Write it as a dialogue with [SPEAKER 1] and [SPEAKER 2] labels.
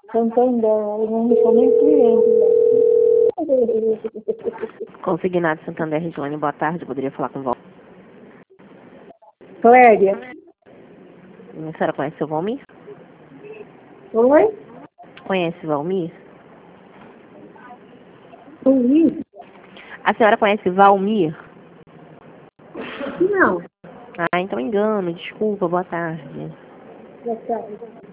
[SPEAKER 1] Santander, eu não sou nem cliente.
[SPEAKER 2] Consignado Santander, Regiane, boa tarde. Eu poderia falar com o Valmir?
[SPEAKER 1] Cléria.
[SPEAKER 2] A senhora conhece o Valmir?
[SPEAKER 1] Oi?
[SPEAKER 2] Conhece o Valmir?
[SPEAKER 1] Oi?
[SPEAKER 2] A senhora conhece Valmir?
[SPEAKER 1] Não.
[SPEAKER 2] Ah, então engano. Desculpa, boa tarde.
[SPEAKER 1] Boa tarde.